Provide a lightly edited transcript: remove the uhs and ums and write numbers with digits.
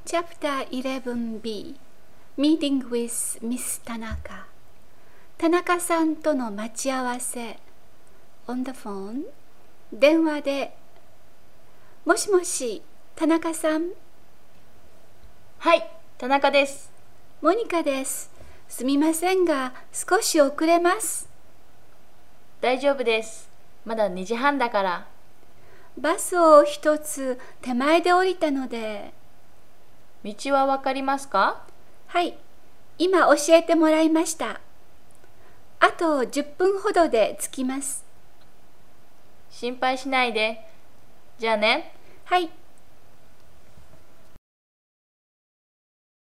Chapter 11b Meeting with Miss 田中田中さんとの待ち合わせ On the phone 電話でもしもし、田中さん。 はい、田中です。 モニカです。すみませんが、少し遅れます。 大丈夫です。まだ2時半だから。 バスを一つ手前で降りたので。 道はわかりますか？ はい、今教えてもらいました。あと10分ほどで着きます。 心配しないで。じゃあね。 はい。